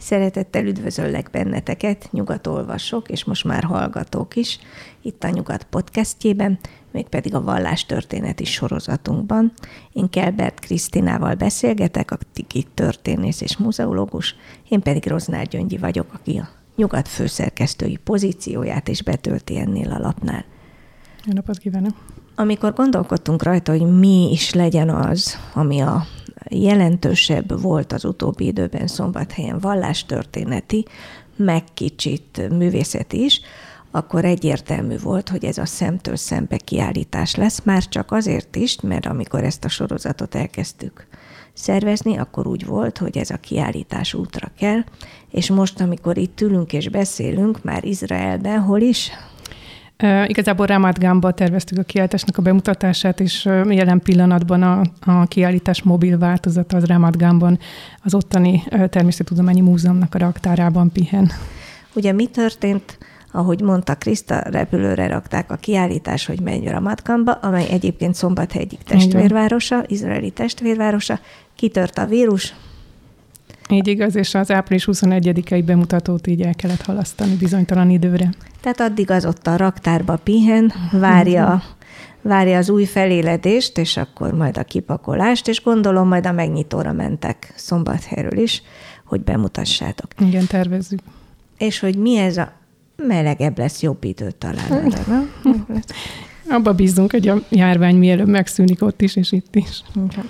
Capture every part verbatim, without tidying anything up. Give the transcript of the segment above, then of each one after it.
Szeretettel üdvözöllek benneteket, nyugatolvasók, és most már hallgatók is, itt a Nyugat podcastjében, mégpedig a vallástörténeti sorozatunkban. Én Kelbert Krisztinával beszélgetek, aki történész és muzeológus, én pedig Roznár Gyöngyi vagyok, aki a Nyugat főszerkesztői pozícióját is betölti ennél a lapnál. Jó napot kívánok! Amikor gondolkodtunk rajta, hogy mi is legyen az, ami a jelentősebb volt az utóbbi időben Szombathelyen vallástörténeti, meg kicsit művészeti is, akkor egyértelmű volt, hogy ez a szemtől szembe kiállítás lesz, már csak azért is, mert amikor ezt a sorozatot elkezdtük szervezni, akkor úgy volt, hogy ez a kiállítás útra kell, és most, amikor itt ülünk és beszélünk, már Izraelben, hol is? Uh, igazából Ramat Ganban terveztük a kiállításnak a bemutatását, és uh, jelen pillanatban a, a kiállítás mobil változata az Ramat Ganban, az ottani uh, Természettudományi Múzeumnak a raktárában pihen. Ugye mi történt? Ahogy mondta Kriszta, repülőre rakták a kiállítás, hogy megy Ramat Ganba, amely egyébként Szombathely egyik testvérvárosa, izraeli testvérvárosa, kitört a vírus. Így igaz, és az április huszonegyedikei bemutatót így el kellett halasztani bizonytalan időre. Tehát addig az ott a raktárba pihen, várja, várja az új feléledést, és akkor majd a kipakolást, és gondolom majd a megnyitóra mentek Szombathelyről is, hogy bemutassátok. Igen, tervezzük. És hogy mi ez a melegebb lesz, jobb időt talán. Abba bízunk, hogy a járvány mielőbb megszűnik ott is, és itt is.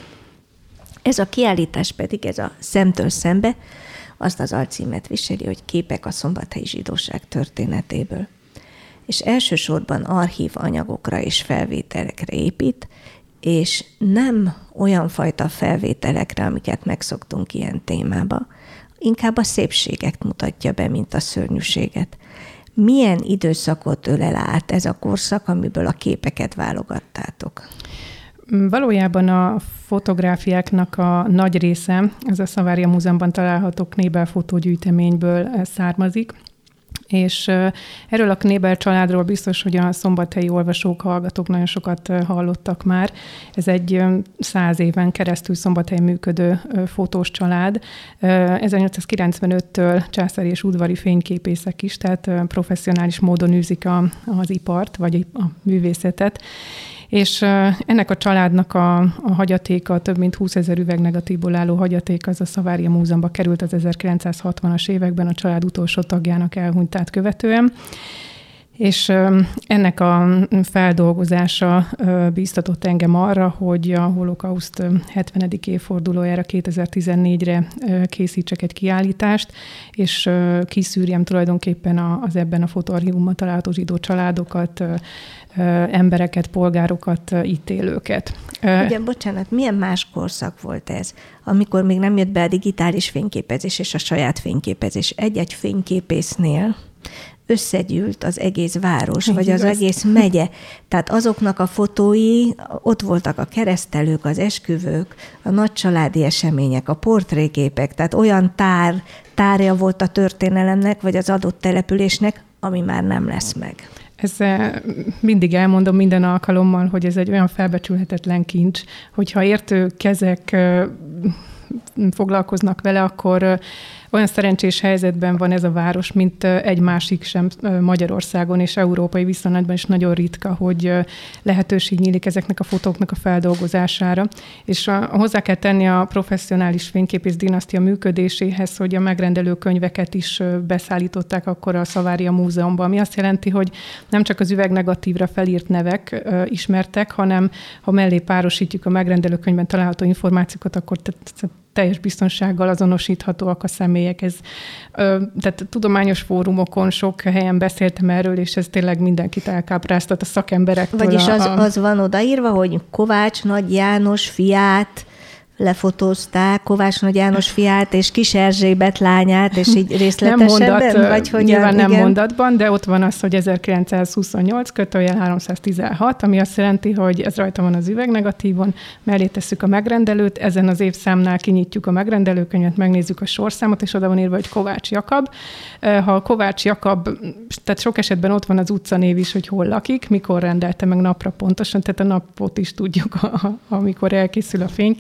Ez a kiállítás pedig, ez a Szemtől szembe, azt az alcímet viseli, hogy képek a szombathelyi zsidóság történetéből. És elsősorban archív anyagokra és felvételekre épít, és nem olyan fajta felvételekre, amiket megszoktunk ilyen témába, inkább a szépséget mutatja be, mint a szörnyűséget. Milyen időszakot ölel át ez a korszak, amiből a képeket válogattátok? Valójában a fotográfiáknak a nagy része, ez a Szavária Múzeumban található Knébel fotógyűjteményből származik, és erről a Knébel családról biztos, hogy a szombathelyi olvasók, hallgatók nagyon sokat hallottak már. Ez egy száz éven keresztül Szombathelyen működő fotós család. ezernyolcszázkilencvenöttől császári és udvari fényképészek is, tehát professzionális módon űzik a, az ipart, vagy a művészetet. És ennek a családnak a, a hagyatéka, több mint húszezer üvegnegatívból álló hagyaték, az a Szavária Múzeumba került az ezerkilencszázhatvanas években a család utolsó tagjának elhunytát követően. És ennek a feldolgozása bíztatott engem arra, hogy a holokauszt hetvenedik évfordulójára kétezer-tizennégyre készítsek egy kiállítást, és kiszűrjem tulajdonképpen az ebben a fotoarchívumban található zsidó családokat, embereket, polgárokat, itt élőket. Ugye, bocsánat, milyen más korszak volt ez, amikor még nem jött be a digitális fényképezés és a saját fényképezés? Egy-egy fényképésznél összegyűlt az egész város, vagy az egész megye. Tehát azoknak a fotói, ott voltak a keresztelők, az esküvők, a nagycsaládi események, a portréképek, tehát olyan tár, tárja volt a történelemnek, vagy az adott településnek, ami már nem lesz meg. Ez mindig elmondom minden alkalommal, hogy ez egy olyan felbecsülhetetlen kincs, hogyha értő kezek foglalkoznak vele, akkor olyan szerencsés helyzetben van ez a város, mint egy másik sem Magyarországon és európai viszonylatban is nagyon ritka, hogy lehetőség nyílik ezeknek a fotóknak a feldolgozására. És hozzá kell tenni a professzionális fényképész dinasztia működéséhez, hogy a megrendelő könyveket is beszállították akkor a Szavária Múzeumban, ami azt jelenti, hogy nem csak az üvegnegatívra felírt nevek ismertek, hanem ha mellé párosítjuk a megrendelő könyvben található információkat, akkor teljes biztonsággal azonosíthatóak a személyek. Ez, tehát tudományos fórumokon sok helyen beszéltem erről, és ez tényleg mindenkit elkápráztat a szakemberektől. Vagyis a, az, a... az van odaírva, hogy Kovács Nagy János fiát lefotózták, Kovács Nagy János fiát és Kis Erzsébet lányát, és így részletesebben? Nem mondat, vagy hogyan, nyilván nem igen? mondatban, de ott van az, hogy ezerkilencszázhuszonnyolc kötőjel háromszáztizenhat, ami azt jelenti, hogy ez rajta van az üvegnegatívon, mellé tesszük a megrendelőt, ezen az évszámnál kinyitjuk a megrendelőkönyvet, megnézzük a sorszámot, és oda van írva, hogy Kovács Jakab. Ha Kovács Jakab, tehát sok esetben ott van az utcanév is, hogy hol lakik, mikor rendelte meg napra pontosan, tehát a napot is tudjuk, amikor elkészül a fénykép.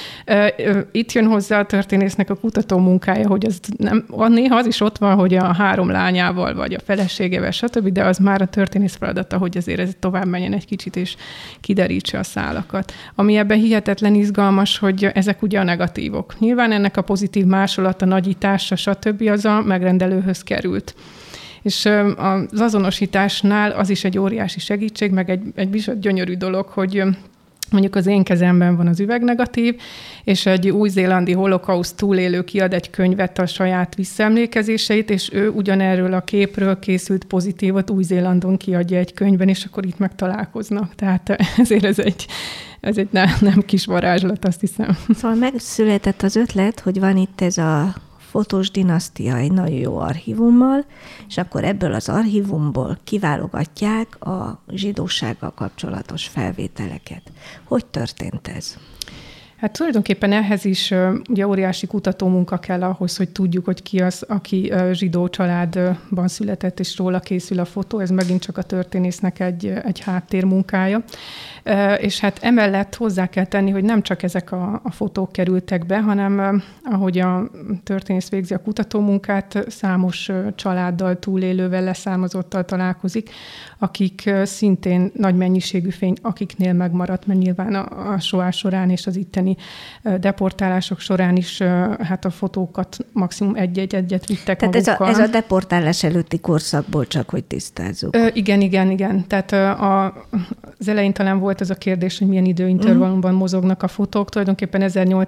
Itt jön hozzá a történésznek a kutató munkája, hogy az nem, néha az is ott van, hogy a három lányával, vagy a feleségével, stb., de az már a történész feladata, hogy azért ez tovább menjen egy kicsit, és kiderítse a szálakat. Ami ebben hihetetlen izgalmas, hogy ezek ugye a negatívok. Nyilván ennek a pozitív másolata, nagyítása, stb. Az a megrendelőhöz került. És az azonosításnál az is egy óriási segítség, meg egy, egy bizony gyönyörű dolog, hogy mondjuk az én kezemben van az üvegnegatív, és egy új-zélandi holokauszt túlélő kiad egy könyvet a saját visszaemlékezéseit, és ő ugyanerről a képről készült pozitívot Új-Zélandon kiadja egy könyvben, és akkor itt megtalálkoznak. Tehát ezért ez egy, ez egy nem, nem kis varázslat, azt hiszem. Szóval megszületett az ötlet, hogy van itt ez a fotós dinasztia egy nagyon jó archívummal, és akkor ebből az archívumból kiválogatják a zsidósággal kapcsolatos felvételeket. Hogy történt ez? Hát tulajdonképpen ehhez is ugye óriási kutatómunka kell ahhoz, hogy tudjuk, hogy ki az, aki zsidó családban született, és róla készül a fotó. Ez megint csak a történésznek egy, egy háttérmunkája. És hát emellett hozzá kell tenni, hogy nem csak ezek a, a fotók kerültek be, hanem ahogy a történész végzi a kutatómunkát, számos családdal, túlélővel, leszármazottal találkozik, akik szintén nagy mennyiségű fény, akiknél megmaradt, mert nyilván a, a soá során és az itteni deportálások során is hát a fotókat maximum egy-egy-egyet vittek Tehát magukkal. Ez a, ez a deportálás előtti korszakból, csak hogy tisztázzuk. Ö, igen, igen, igen. Tehát a, az elején talán volt az a kérdés, hogy milyen időintervallumban mozognak a fotók. Tulajdonképpen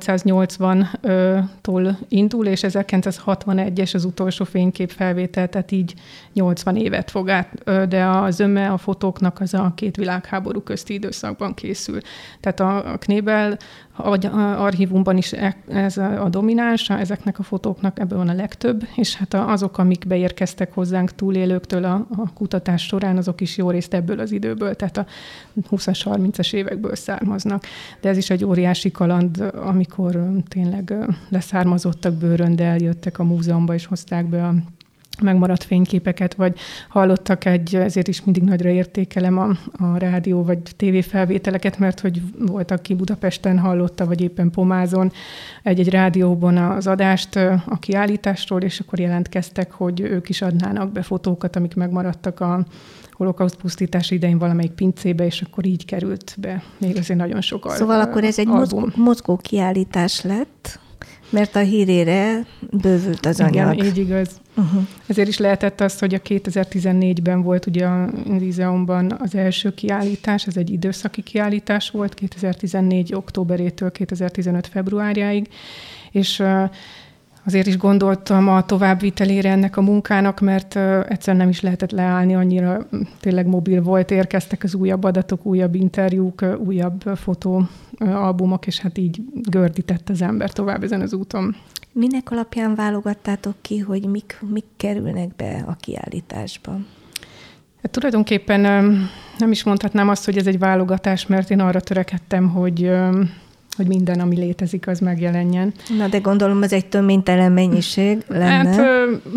ezernyolcszáznyolcvantól indul, és ezerkilencszázhatvanegy-es az utolsó fényképfelvétel, tehát így nyolcvan évet fog át, de a zöme a fotóknak az a két világháború közti időszakban készül. Tehát a, a Knébel archívumban is ez a domináns, ezeknek a fotóknak ebből van a legtöbb, és hát azok, amik beérkeztek hozzánk túlélőktől a, a kutatás során, azok is jó részt ebből az időből, tehát a húszas, harmincas évekből származnak. De ez is egy óriási kaland, amikor tényleg leszármazottak bőröndel eljöttek a múzeumba, és hozták be a megmaradt fényképeket, vagy hallottak egy, ezért is mindig nagyra értékelem a, a rádió vagy tévéfelvételeket, mert hogy voltak ki Budapesten, hallotta, vagy éppen Pomázon egy-egy rádióban az adást a kiállításról, és akkor jelentkeztek, hogy ők is adnának be fotókat, amik megmaradtak a holokauszt pusztítás idején valamelyik pincébe, és akkor így került be még azért nagyon sok album. Szóval akkor ez egy mozgó, mozgó kiállítás lett, mert a hírére bővült az anyag. Igen, így igaz. Uh-huh. Ezért is lehetett az, hogy a kétezer-tizennégyben volt ugye a Lízeumban az első kiállítás, ez egy időszaki kiállítás volt, kétezer-tizennégy októberétől kétezer-tizenöt februárjáig, és azért is gondoltam a továbbvitelére ennek a munkának, mert egyszerűen nem is lehetett leállni, annyira tényleg mobil volt, érkeztek az újabb adatok, újabb interjúk, újabb fotóalbumok, és hát így gördített az ember tovább ezen az úton. Minek alapján válogattátok ki, hogy mik, mik kerülnek be a kiállításba? Hát tulajdonképpen nem is mondhatnám azt, hogy ez egy válogatás, mert én arra törekedtem, hogy hogy minden, ami létezik, az megjelenjen. Na, de gondolom, ez egy töménytelen mennyiség lenne. Hát,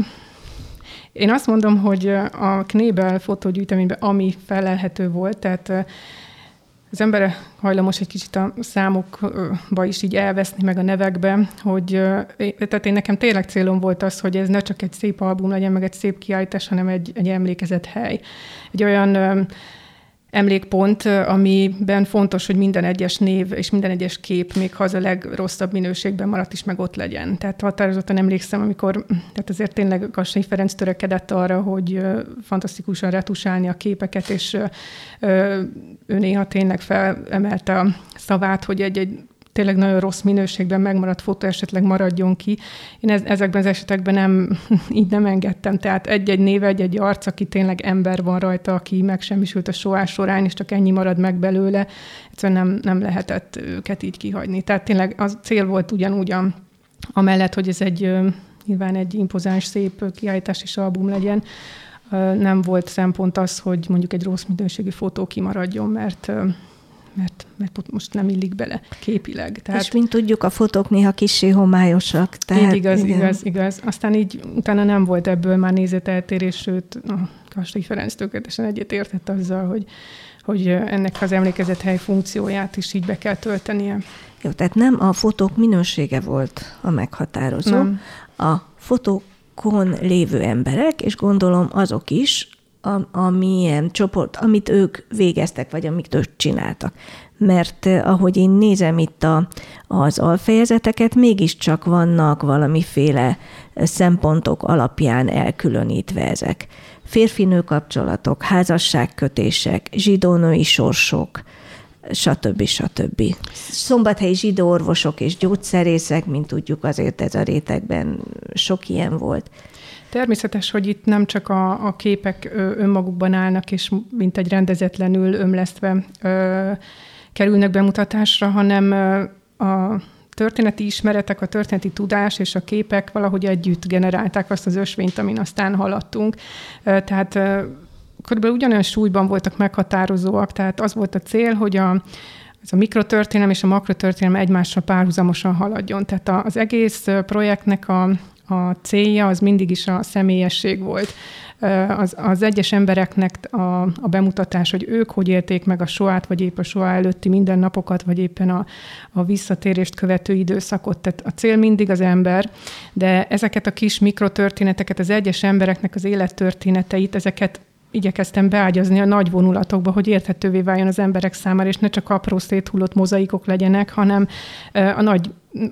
én azt mondom, hogy a Knébel fotógyűjteményben, ami felelhető volt, tehát az ember hajlamos egy kicsit a számokba is így elveszni, meg a nevekbe, hogy tehát én nekem tényleg célom volt az, hogy ez ne csak egy szép album legyen, meg egy szép kiállítás, hanem egy, egy emlékezett hely. Egy olyan emlékpont, amiben fontos, hogy minden egyes név és minden egyes kép, még ha az a legrosszabb minőségben maradt is, meg ott legyen. Tehát határozottan emlékszem, amikor, tehát azért tényleg Kassai Ferenc törekedett arra, hogy fantasztikusan retusálni a képeket, és ő néha tényleg felemelte a szavát, hogy egy-egy tényleg nagyon rossz minőségben megmaradt fotó esetleg maradjon ki. Én ez, ezekben az esetekben nem, így nem engedtem. Tehát egy-egy név, egy-egy arc, aki tényleg ember van rajta, aki megsemmisült a soá során, és csak ennyi marad meg belőle. Egyszerűen nem, nem lehetett őket így kihagyni. Tehát tényleg az cél volt ugyanúgy a, amellett, hogy ez egy nyilván egy impozáns, szép kiállítás és album legyen. Nem volt szempont az, hogy mondjuk egy rossz minőségű fotó kimaradjon, mert Mert, mert most nem illik bele képileg. Tehát, és mint tudjuk, a fotók néha kissé homályosak. Tehát, igaz, igen. igaz, igaz. Aztán így utána nem volt ebből már nézeteltérés, sőt, a Kassai Ferenc tökéletesen egyetértett azzal, hogy, hogy ennek az emlékezett hely funkcióját is így be kell töltenie. Jó, tehát nem a fotók minősége volt a meghatározó, nem. A fotókon lévő emberek, és gondolom azok is, a, amilyen csoport, amit ők végeztek, vagy amit ők csináltak. Mert ahogy én nézem itt a, az alfejezeteket, mégiscsak vannak valamiféle szempontok alapján elkülönítve ezek. Férfi-nő kapcsolatok, házasságkötések, zsidó-női sorsok, stb. stb. Szombathelyi zsidó orvosok és gyógyszerészek, mint tudjuk, azért ez a rétegben sok ilyen volt. Természetes, hogy itt nem csak a, a képek önmagukban állnak, és mint egy rendezetlenül ömlesztve ö, kerülnek bemutatásra, hanem ö, a történeti ismeretek, a történeti tudás és a képek valahogy együtt generálták azt az ösvényt, amin aztán haladtunk. Ö, tehát ö, körülbelül ugyanolyan súlyban voltak meghatározóak, tehát az volt a cél, hogy a, ez a mikrotörténelem és a makrotörténelem egymással párhuzamosan haladjon. Tehát az egész projektnek a A célja az mindig is a személyesség volt. Az, az egyes embereknek a, a bemutatás, hogy ők hogy élték meg a soát, vagy épp a soá előtti mindennapokat, vagy éppen a, a visszatérést követő időszakot. Tehát a cél mindig az ember, de ezeket a kis mikrotörténeteket, az egyes embereknek az élettörténeteit, ezeket igyekeztem beágyazni a nagy vonulatokba, hogy érthetővé váljon az emberek számára, és ne csak apró széthullott mozaikok legyenek, hanem a nagy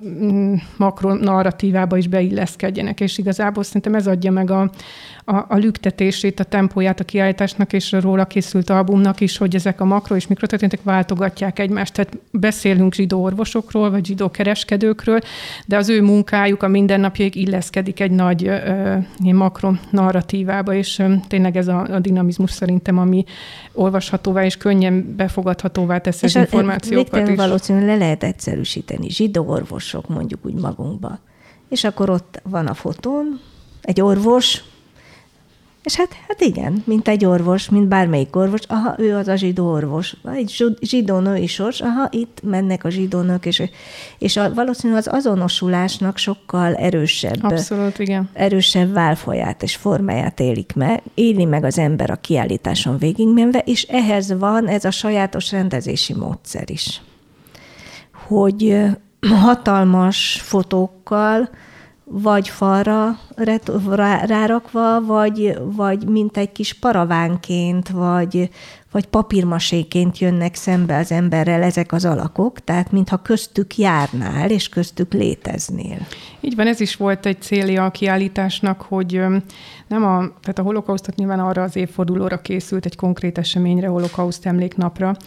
makronarratívába is beilleszkedjenek, és igazából szerintem ez adja meg a, a, a lüktetését, a tempóját a kiállításnak, és a róla készült albumnak is, hogy ezek a makro és mikrotörténetek váltogatják egymást. Tehát beszélünk zsidó orvosokról, vagy zsidó kereskedőkről, de az ő munkájuk a mindennapjaik illeszkedik egy nagy ö, makronarratívába, és ö, tényleg ez a, a dinamizmus szerintem, ami olvashatóvá és könnyen befogadhatóvá tesz az információkat is. Valószínűleg le lehet egyszerűsíteni. Zsidó orvosok, mondjuk úgy magunkba. És akkor ott van a fotón egy orvos, és hát, hát igen, mint egy orvos, mint bármelyik orvos, aha, ő az a zsidó orvos, egy zsidó női sors, aha, itt mennek a zsidó nők, és, és a, valószínűleg az azonosulásnak sokkal erősebb, Abszolút, igen. erősebb válfaját és formáját élik meg, éli meg az ember a kiállításon végigmenve, és ehhez van ez a sajátos rendezési módszer is. Hogy hatalmas fotókkal, vagy falra rárakva, vagy, vagy mint egy kis paravánként, vagy, vagy papírmaséként jönnek szembe az emberrel ezek az alakok, tehát mintha köztük járnál, és köztük léteznél. Így van, ez is volt egy célja a kiállításnak, hogy nem a, tehát a holokausztot nyilván arra az évfordulóra készült, egy konkrét eseményre, holokauszt emléknapra,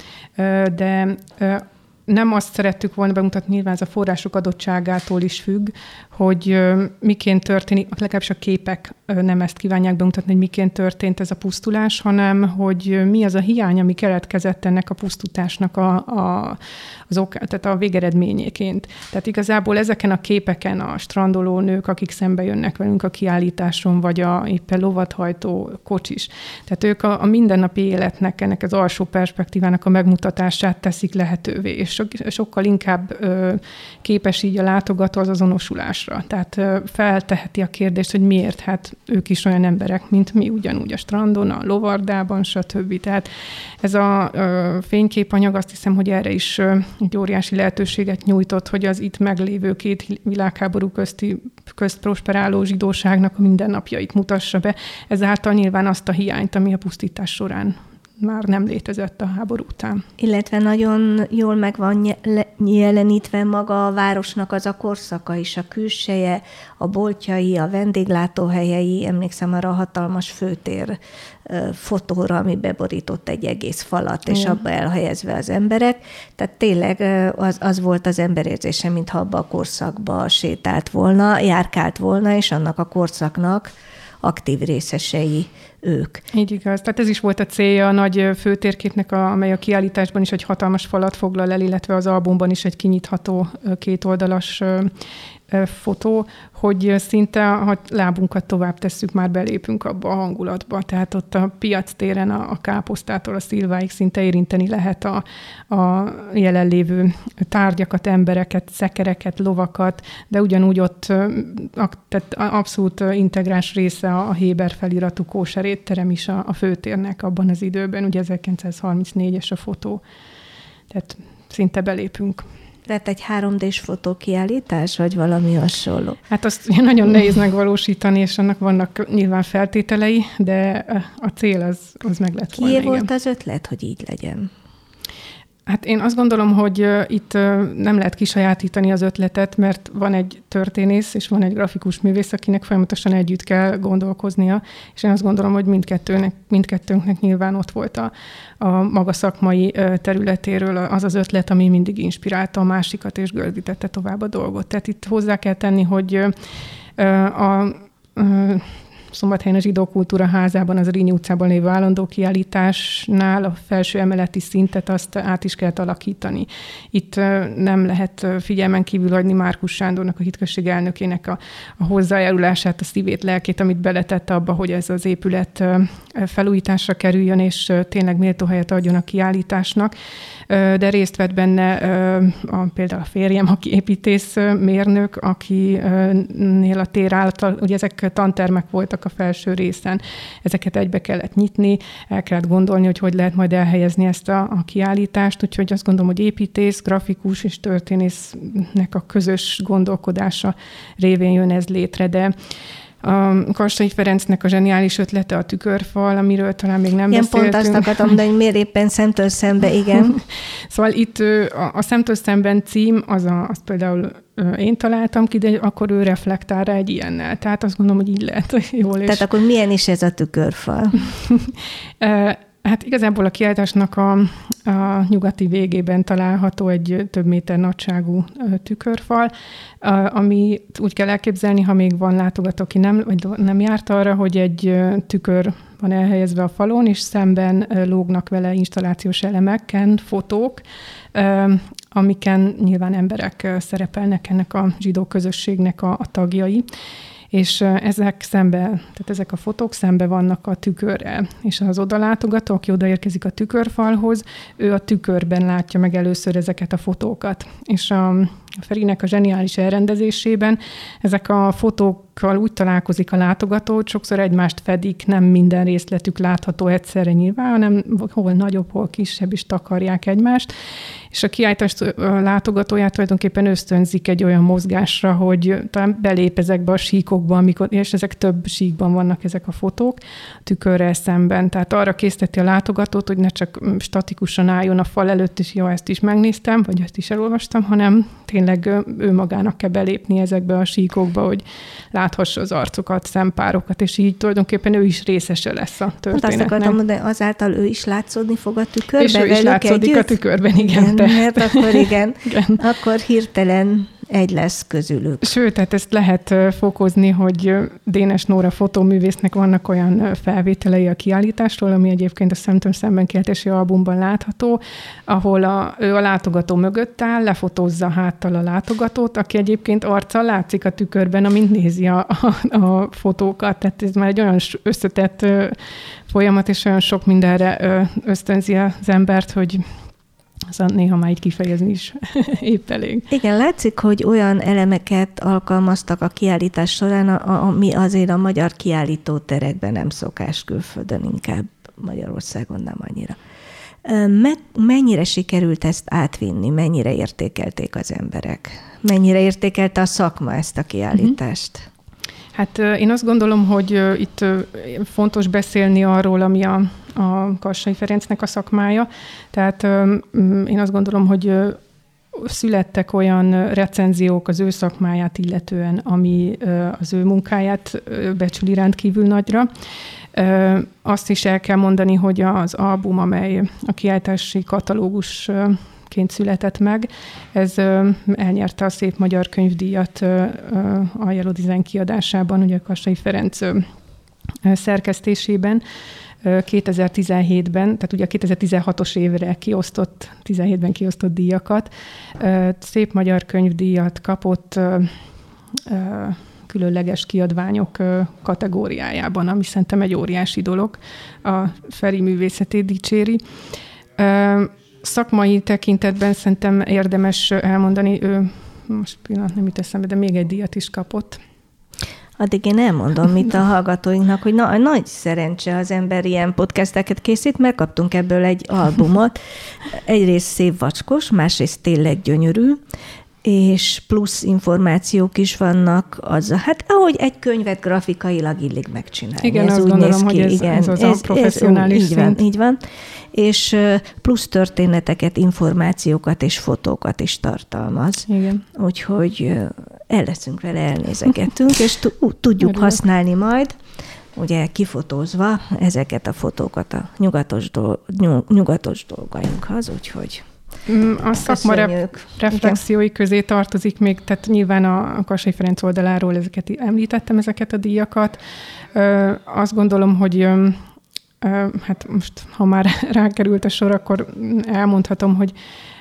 de nem azt szerettük volna bemutatni, nyilván ez a források adottságától is függ, hogy miként történik, legalábbis a képek nem ezt kívánják bemutatni, hogy miként történt ez a pusztulás, hanem hogy mi az a hiány, ami keletkezett ennek a pusztításnak a, a, az ok, tehát a végeredményéként. Tehát igazából ezeken a képeken a strandoló nők, akik szembe jönnek velünk a kiállításon, vagy a éppen lovathajtó kocsis. Tehát ők a, a mindennapi életnek, ennek az alsó perspektívának a megmutatását teszik lehetővé, és so, sokkal inkább ö, képes így a látogató az azonosulásra. Tehát ö, felteheti a kérdést, hogy miért, hát ők is olyan emberek, mint mi, ugyanúgy a strandon, a lovardában, stb. Tehát ez a ö, fényképanyag, azt hiszem, hogy erre is ö, egy óriási lehetőséget nyújtott, hogy az itt meglévő két világháború közti, közt prosperáló zsidóságnak a mindennapjait mutassa be. Ezáltal nyilván azt a hiányt, ami a pusztítás során már nem létezett a háború után. Illetve nagyon jól meg van jelenítve maga a városnak az a korszaka is, a külseje, a boltjai, a vendéglátóhelyei, emlékszem arra a hatalmas főtér fotóra, ami beborított egy egész falat, és abba elhelyezve az emberek. Tehát tényleg az, az volt az emberérzése, mintha abba a korszakba sétált volna, járkált volna, és annak a korszaknak aktív részesei ők. Így igaz. Tehát ez is volt a célja a nagy főtérképnek, a, amely a kiállításban is egy hatalmas falat foglal el, illetve az albumban is egy kinyitható kétoldalas fotó, hogy szinte, ha lábunkat tovább tesszük, már belépünk abba a hangulatba. Tehát ott a piac téren a, a káposztától a szilváig szinte érinteni lehet a, a jelenlévő tárgyakat, embereket, szekereket, lovakat, de ugyanúgy ott tehát abszolút integráns része a Héber feliratú kóser étterem is a, a főtérnek abban az időben, ugye ezerkilencszázharmincnégyes a fotó. Tehát szinte belépünk. Tehát egy három dés fotókiállítás, vagy valami hasonló? Hát azt nagyon nehéz megvalósítani, és annak vannak nyilván feltételei, de a cél az, az meg lett volna. Kié volt az ötlet, hogy így legyen? Hát én azt gondolom, hogy itt nem lehet kisajátítani az ötletet, mert van egy történész, és van egy grafikus művész, akinek folyamatosan együtt kell gondolkoznia, és én azt gondolom, hogy mindkettőnek, mindkettőnknek nyilván ott volt a, a maga szakmai területéről az az ötlet, ami mindig inspirálta a másikat, és gördítette tovább a dolgot. Tehát itt hozzá kell tenni, hogy a, a Szombathelyen a Zsidó Kultúra Házában, az Rényi utcában lévő állandó kiállításnál a felső emeleti szintet azt át is kell alakítani. Itt nem lehet figyelmen kívül hagyni Márkus Sándornak, a hitközség elnökének a, a hozzájárulását, a szívét, lelkét, amit beletette abba, hogy ez az épület felújításra kerüljön, és tényleg méltó helyet adjon a kiállításnak. De részt vett benne a, például a férjem, aki építész mérnök, akinél a tér által, ugye ezek tantermek voltak a felső részen, ezeket egybe kellett nyitni, el kellett gondolni, hogy hogy lehet majd elhelyezni ezt a, a kiállítást, úgyhogy azt gondolom, hogy építész, grafikus és történésznek a közös gondolkodása révén jön ez létre, de a Kassai Ferencnek a zseniális ötlete a tükörfal, amiről talán még nem igen, beszéltünk. Pont azt akartam mondani, hogy miért éppen szemtől szembe, igen. Szóval itt a, a szemtől szemben cím, az, a, azt például én találtam ki, de akkor ő reflektál rá egy ilyennel. Tehát azt gondolom, hogy így lehet jól. Tehát és... akkor milyen is ez a tükörfal? Hát igazából a kiállításnak a, a nyugati végében található egy több méter nagyságú tükörfal, ami úgy kell elképzelni, ha még van látogató, aki nem, vagy nem járt arra, hogy egy tükör van elhelyezve a falon, és szemben lógnak vele installációs elemeken, fotók, amiken nyilván emberek szerepelnek, ennek a zsidó közösségnek a, a tagjai. És ezek szembe, tehát ezek a fotók szembe vannak a tükörrel. És az odalátogató, aki odaérkezik a tükörfalhoz, ő a tükörben látja meg először ezeket a fotókat. És a, a Ferinek a zseniális elrendezésében ezek a fotókkal úgy találkozik a látogató, hogy sokszor egymást fedik, nem minden részletük látható egyszerre nyilván, hanem hol nagyobb, hol kisebb is takarják egymást. És a kiállítás látogatóját tulajdonképpen ösztönzik egy olyan mozgásra, hogy talán belép ezekbe a síkokba, amikor, és ezek több síkban vannak ezek a fotók, tükörrel szemben. Tehát arra készteti a látogatót, hogy ne csak statikusan álljon a fal előtt, és jó, ezt is megnéztem, vagy ezt is elolvastam, hanem tényleg ő magának kell belépni ezekbe a síkokba, hogy láthassa az arcokat, szempárokat, és így tulajdonképpen ő is részese lesz a történetnek. Azt akartam mondani, azáltal ő is látszódni fog a tükörben. És ő is látszódik együtt? A tükörben, igen. igen mert akkor igen, igen, akkor hirtelen egy lesz közülük. Sőt, tehát ezt lehet fokozni, hogy Dénes Nóra fotóművésznek vannak olyan felvételei a kiállításról, ami egyébként a Szemtől szemben kiállítási albumban látható, ahol a, ő a látogató mögött áll, lefotózza háttal a látogatót, aki egyébként arccal látszik a tükörben, amint nézi a, a, a fotókat. Tehát ez már egy olyan összetett folyamat, és olyan sok mindenre ösztönzi az embert, hogy az néha már így kifejezni is épp elég. Igen, látszik, hogy olyan elemeket alkalmaztak a kiállítás során, ami azért a magyar kiállítóterekben nem szokás, külföldön inkább, Magyarországon nem annyira. Mennyire sikerült ezt átvinni? Mennyire értékelték az emberek? Mennyire értékelte a szakma ezt a kiállítást? Hát én azt gondolom, hogy itt fontos beszélni arról, ami a, a Kassai Ferencnek a szakmája. Tehát én azt gondolom, hogy születtek olyan recenziók az ő szakmáját illetően, ami az ő munkáját becsüli rendkívül nagyra. Azt is el kell mondani, hogy az album, amely a kiállítási katalógus ként született meg. Ez elnyerte a Szép Magyar Könyvdíjat a Yellow Design kiadásában, ugye a Kassai Ferenc szerkesztésében kétezer-tizenhétben, tehát ugye a kétezer-tizenhatos évre kiosztott, tizenhétben kiosztott díjakat. Szép Magyar Könyvdíjat kapott különleges kiadványok kategóriájában, ami szerintem egy óriási dolog. A Feri művészetét dicséri. Szakmai tekintetben szerintem érdemes elmondani, ő most pillanat nem jut eszembe, de még egy díjat is kapott. Addig én elmondom itt a hallgatóinknak, hogy na, nagy szerencse az ember ilyen podcasteket készít, mert kaptunk ebből egy albumot. Egyrészt szép vacskos, másrészt tényleg gyönyörű, és plusz információk is vannak az, hát ahogy egy könyvet grafikailag illik megcsinálni. Igen, ez azt úgy gondolom, néz ki, hogy ez, igen, ez az ez, a professzionális ez, így van, így van. És plusz történeteket, információkat és fotókat is tartalmaz. Igen. Úgyhogy el leszünk vele, elnézegetünk, és tudjuk Örülök. használni majd, ugye kifotózva ezeket a fotókat a nyugatos, dol- nyugatos dolgainkhoz, úgyhogy a szakma ref- reflexiói Igen. közé tartozik még, tehát nyilván a Kassai Ferenc oldaláról ezeket említettem, ezeket a díjakat. Ö, azt gondolom, hogy ö, ö, hát most, ha már rákerült a sor, akkor elmondhatom, hogy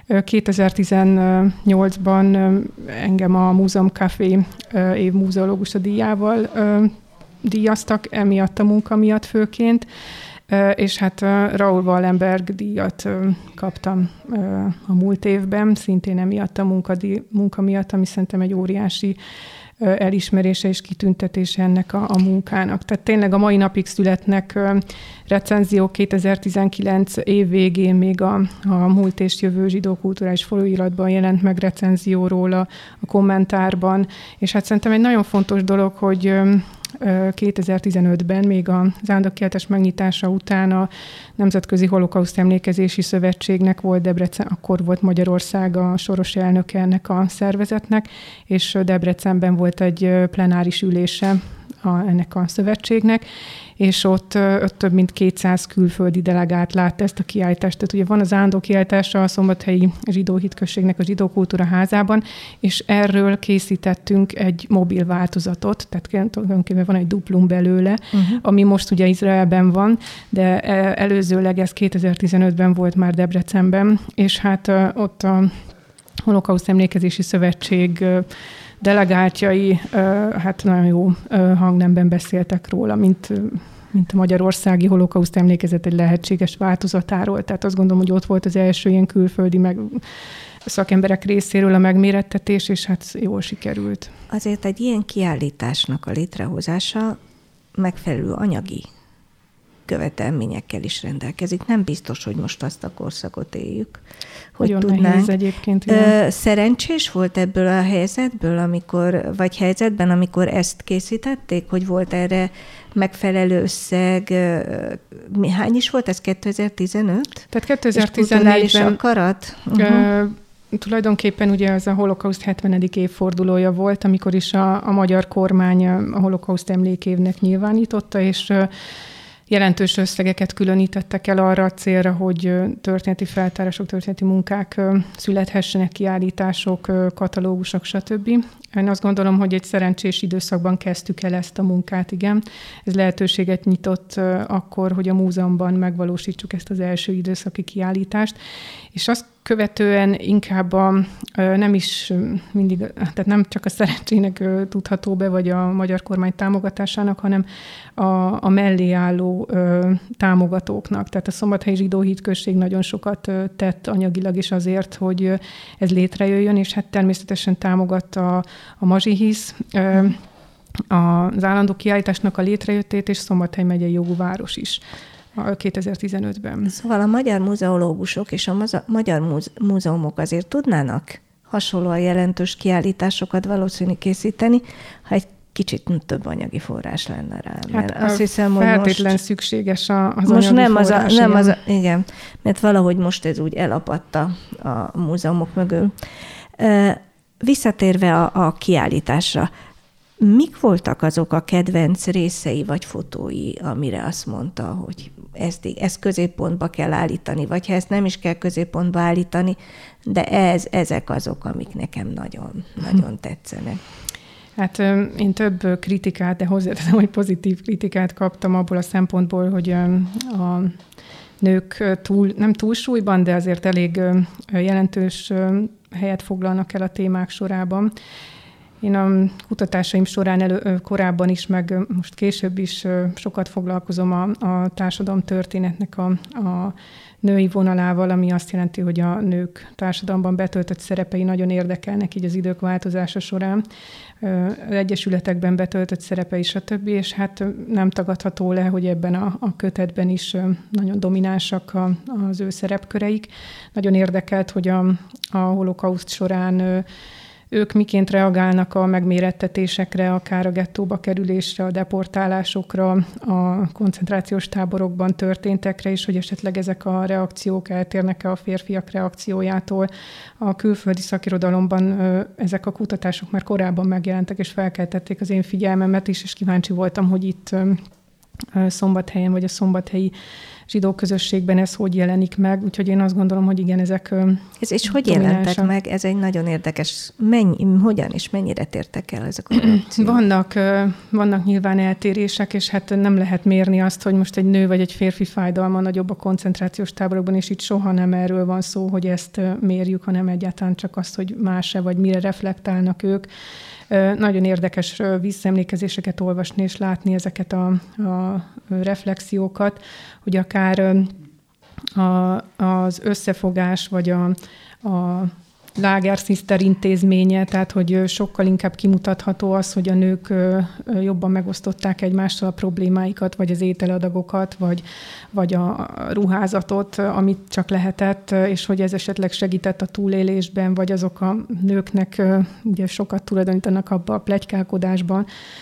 kétezer-tizennyolcban engem a Múzeum Café év múzeológusa díjával díjaztak, emiatt a munka miatt főként, és hát Raoul Wallenberg díjat kaptam a múlt évben, szintén emiatt a munka, munka miatt, ami szerintem egy óriási elismerése és kitüntetése ennek a, a munkának. Tehát tényleg a mai napig születnek recenziók, kétezer-tizenkilenc év végén még a, a Múlt és Jövő zsidó kulturális folyóiratban jelent meg recenzió róla, a kommentárban, és hát szerintem egy nagyon fontos dolog, hogy kétezer-tizenötben, még a zándokkiáltás megnyitása után a Nemzetközi Holokauszt Emlékezési Szövetségnek volt Debrecen, akkor volt Magyarország a soros elnöke ennek a szervezetnek, és Debrecenben volt egy plenáris ülése a, ennek a szövetségnek, és ott, ott több mint kétszáz külföldi delegát látta ezt a kiállítást. Tehát ugye van az állandó kiállítása a Szombathelyi Zsidó Hitközségnek a Zsidó Kultúra Házában, és erről készítettünk egy mobil változatot, tehát tulajdonképpen van egy duplum belőle, uh-huh. ami most ugye Izraelben van, de előzőleg ez kétezer-tizenötben volt már Debrecenben, és hát ott a Holokauszt Emlékezési Szövetség delegáltjai hát nagyon jó hangnemben beszéltek róla, mint, mint a magyarországi holokauszt emlékezet egy lehetséges változatáról. Tehát azt gondolom, hogy ott volt az első ilyen külföldi meg szakemberek részéről a megmérettetés, és hát jól sikerült. Azért egy ilyen kiállításnak a létrehozása megfelelő anyagi követelményekkel is rendelkezik. Nem biztos, hogy most azt a korszakot éljük, hogy Nagyon tudnánk. Nehéz egyébként. Igen. Szerencsés volt ebből a helyzetből, amikor, vagy helyzetben, amikor ezt készítették, hogy volt erre megfelelő összeg. Hány is volt ez? kétezer-tizenöt? Tehát kétezer-tizennégyben akarat? Uh-huh. Tulajdonképpen ugye ez a holokauszt hetvenedik évfordulója volt, amikor is a, a magyar kormány a holokauszt emlékévnek nyilvánította, és jelentős összegeket különítettek el arra a célra, hogy történeti feltárások, történeti munkák születhessenek, kiállítások, katalógusok, stb. Én azt gondolom, hogy egy szerencsés időszakban kezdtük el ezt a munkát, igen. Ez lehetőséget nyitott akkor, hogy a múzeumban megvalósítsuk ezt az első időszaki kiállítást, és azt követően inkább a, nem is mindig, tehát nem csak a szerencsének tudható be, vagy a magyar kormány támogatásának, hanem a, a mellé álló támogatóknak. Tehát a Szombathelyi Zsidó Hitközség nagyon sokat tett anyagilag is azért, hogy ez létrejöjjön, és hát természetesen támogatta a Mazsihisz, az állandó kiállításnak a létrejöttét, és Szombathely megyei jogú város is kétezer-tizenötben. Szóval a magyar muzeológusok és a magyar múzeumok azért tudnának hasonlóan jelentős kiállításokat valószínűleg készíteni, ha egy kicsit több anyagi forrás lenne rá. Mert hát azt hiszem, hogy feltétlen most szükséges az most anyagi nem forrás. Az a, nem az a, igen, mert valahogy most ez úgy elapadta a múzeumok mögül. Visszatérve a, a kiállításra, mik voltak azok a kedvenc részei vagy fotói, amire azt mondta, hogy ezt, ezt középpontba kell állítani, vagy ha ezt nem is kell középpontba állítani, de ez, ezek azok, amik nekem nagyon, nagyon tetszenek. Hát én több kritikát, de hozzáteszem, hogy pozitív kritikát kaptam abból a szempontból, hogy a nők túl, nem túlsúlyban, de azért elég jelentős helyet foglalnak el a témák sorában. Én a kutatásaim során elő, korábban is, meg most később is sokat foglalkozom a, a társadalomtörténetnek a, a női vonalával, ami azt jelenti, hogy a nők társadalomban betöltött szerepei nagyon érdekelnek így az idők változása során, az egyesületekben betöltött szerepei, stb. És hát nem tagadható le, hogy ebben a, a kötetben is nagyon dominánsak a, az ő szerepköreik. Nagyon érdekelt, hogy a, a holokauszt során ők miként reagálnak a megmérettetésekre, akár a gettóba kerülésre, a deportálásokra, a koncentrációs táborokban történtekre is, hogy esetleg ezek a reakciók eltérnek-e a férfiak reakciójától. A külföldi szakirodalomban ezek a kutatások már korábban megjelentek, és felkeltették az én figyelmemet is, és kíváncsi voltam, hogy itt Szombathelyen, vagy a szombathelyi zsidó közösségben ez hogy jelenik meg, úgyhogy én azt gondolom, hogy igen, ezek ez, és hogy jelentek meg? Ez egy nagyon érdekes, mennyi, hogyan és mennyire tértek el ezek a reakciók? Vannak, vannak nyilván eltérések, és hát nem lehet mérni azt, hogy most egy nő vagy egy férfi fájdalma nagyobb a koncentrációs táborokban, és itt soha nem erről van szó, hogy ezt mérjük, hanem egyáltalán csak azt, hogy más-e, vagy mire reflektálnak ők. Nagyon érdekes visszaemlékezéseket olvasni és látni ezeket a, a reflexiókat, hogy akár a, az összefogás, vagy a, a Lagersziszter intézménye, tehát hogy sokkal inkább kimutatható az, hogy a nők jobban megosztották egymással a problémáikat, vagy az ételadagokat, vagy, vagy a ruházatot, amit csak lehetett, és hogy ez esetleg segített a túlélésben, vagy azok a nőknek ugye sokat tulajdonítanak abba a pletykálkodásban,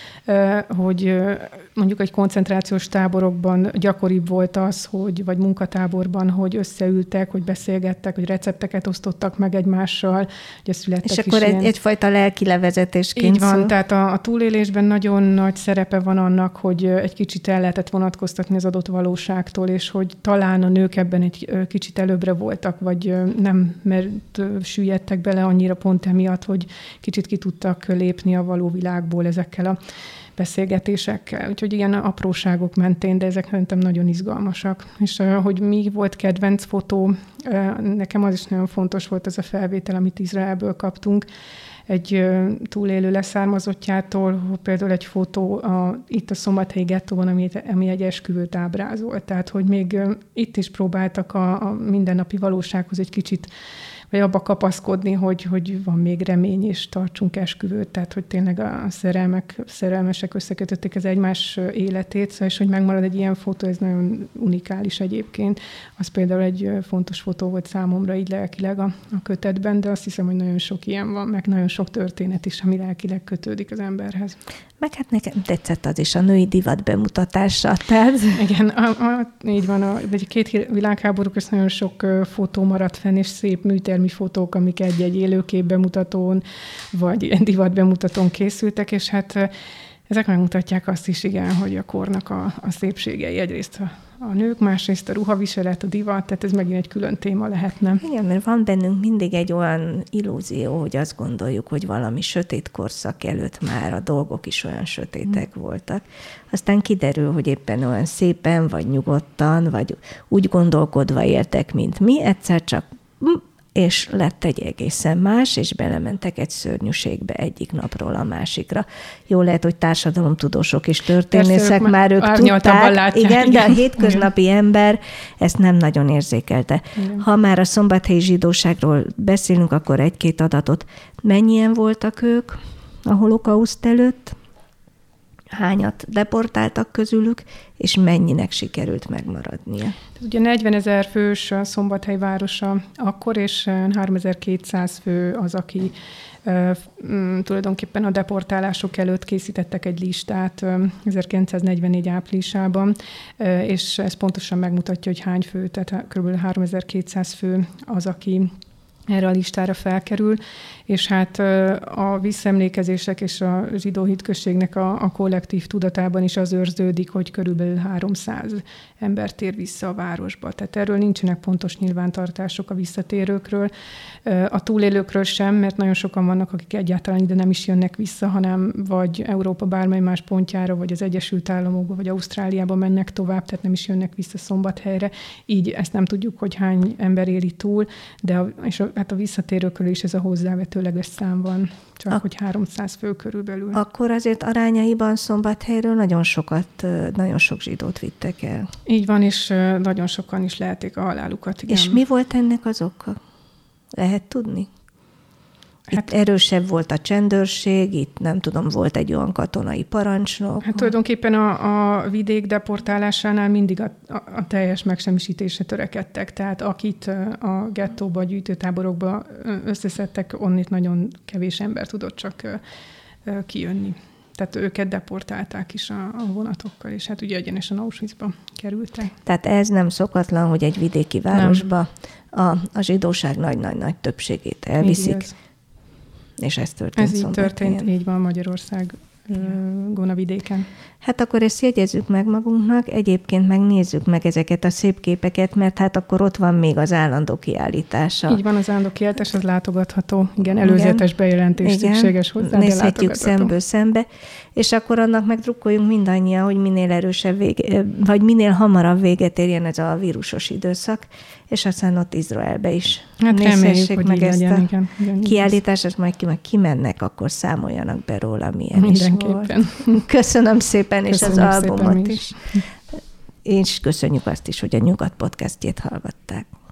hogy mondjuk egy koncentrációs táborokban gyakoribb volt az, hogy, vagy munkatáborban, hogy összeültek, hogy beszélgettek, hogy recepteket osztottak meg egymással, ugye születtek és akkor egy, ilyen... egyfajta lelki levezetésként. Így van, szó. tehát a, a túlélésben nagyon nagy szerepe van annak, hogy egy kicsit el lehetett vonatkoztatni az adott valóságtól, és hogy talán a nők ebben egy kicsit előbbre voltak, vagy nem, mert süllyedtek bele annyira pont emiatt, hogy kicsit ki tudtak lépni a való világból ezekkel a beszélgetésekkel. Úgyhogy ilyen apróságok mentén, de ezek szerintem nagyon izgalmasak. És hogy mi volt kedvenc fotó, nekem az is nagyon fontos volt ez a felvétel, amit Izraelből kaptunk, egy túlélő leszármazottjától, például egy fotó a, itt a szombathelyi gettóban, ami, ami egy esküvőt ábrázol. Tehát, hogy még itt is próbáltak a, a mindennapi valósághoz egy kicsit vagy abba kapaszkodni, hogy, hogy van még remény, és tartsunk esküvőt, tehát hogy tényleg a szerelmek, szerelmesek összekötötték az egymás életét, szóval, és hogy megmarad egy ilyen fotó, ez nagyon unikális egyébként. Az például egy fontos fotó volt számomra így lelkileg a, a kötetben, de azt hiszem, hogy nagyon sok ilyen van, meg nagyon sok történet is, ami lelkileg kötődik az emberhez. Meg hát nekem tetszett az is a női divat bemutatása. Tehát... Igen, a, a, így van, a, egy két világháború közt nagyon sok fotó maradt fenn, és szép műtermi fotók, amik egy-egy élőkép bemutatón, vagy divat bemutatón készültek, és hát ezek megmutatják azt is, igen, hogy a kornak a, a szépségei egyrészt a, a nők, másrészt a ruhaviselet, a divat, tehát ez megint egy külön téma lehetne. Igen, mert van bennünk mindig egy olyan illúzió, hogy azt gondoljuk, hogy valami sötét korszak előtt már a dolgok is olyan sötétek mm. voltak. Aztán kiderül, hogy éppen olyan szépen, vagy nyugodtan, vagy úgy gondolkodva éltek, mint mi, egyszer csak és lett egy egészen más, és belementek egy szörnyűségbe egyik napról a másikra. Jó lehet, hogy társadalomtudósok és történészek Persze, már ők tudták, látják, igen, igen, de a hétköznapi igen. ember ezt nem nagyon érzékelte. Igen. Ha már a szombathelyi zsidóságról beszélünk, akkor egy-két adatot. Mennyien voltak ők a holokauszt előtt? Hányat deportáltak közülük, és mennyinek sikerült megmaradnia? Ugye negyvenezer fős a Szombathely városa akkor, és háromezer-kétszáz fő az, aki e, m, tulajdonképpen a deportálások előtt készítettek egy listát ezerkilencszáznegyvennégy áprilisában, e, és ez pontosan megmutatja, hogy hány fő, tehát kb. háromezer-kétszáz fő az, aki erre a listára felkerül, és hát a visszaemlékezések és a zsidó hitközségnek a, a kollektív tudatában is az őrződik, hogy körülbelül háromszáz ember tér vissza a városba. Tehát erről nincsenek pontos nyilvántartások a visszatérőkről, a túlélőkről sem, mert nagyon sokan vannak, akik egyáltalán ide nem is jönnek vissza, hanem vagy Európa bármely más pontjára, vagy az Egyesült Államokba, vagy Ausztráliába mennek tovább, tehát nem is jönnek vissza Szombathelyre. Így ezt nem tudjuk, hogy hány ember éli túl, de a, és a hát a visszatérőkről is ez a hozzávetőleges szám van, csak a, hogy háromszáz fő körülbelül. Akkor azért arányaiban Szombathelyről nagyon sokat, nagyon sok zsidót vittek el. Így van, és nagyon sokan is lehetik a halálukat. Igen. És mi volt ennek az oka? Lehet tudni? Itt hát, erősebb volt a csendőrség, itt nem tudom, volt egy olyan katonai parancsnok. Hát tulajdonképpen a, a vidék deportálásánál mindig a, a, a teljes megsemmisítésre törekedtek. Tehát akit a gettóba, a gyűjtőtáborokba összeszedtek, onnit nagyon kevés ember tudott csak kijönni. Tehát őket deportálták is a, a vonatokkal, és hát ugye egyenesen Auschwitzba kerültek. Tehát ez nem szokatlan, hogy egy vidéki városba a, a zsidóság nagy-nagy-nagy többségét elviszik. És ez történt. Ez így történt, így van Magyarország Gonavidéken. Hát akkor ezt jegyezzük meg magunknak, egyébként megnézzük meg ezeket a szép képeket, mert hát akkor ott van még az állandó kiállítása. Így van, az állandó kiállítás, az látogatható. Igen, előzetes igen. bejelentés igen. szükséges hozzá, nézhetjük szemből szembe, és akkor annak megdrukkoljunk mindannyian, hogy minél erősebb vége, vagy minél hamarabb véget érjen ez a vírusos időszak, és aztán ott Izraelbe is hát nézhessék meg ezt legyen, a igen, igen, kiállítást, és majd ki meg kimennek, akkor számoljanak be róla, milyen mindenképpen. Is volt. Köszönöm szépen, Köszönjük és az albumot is. is. És köszönjük azt is, hogy a Nyugat podcastjét hallgatták.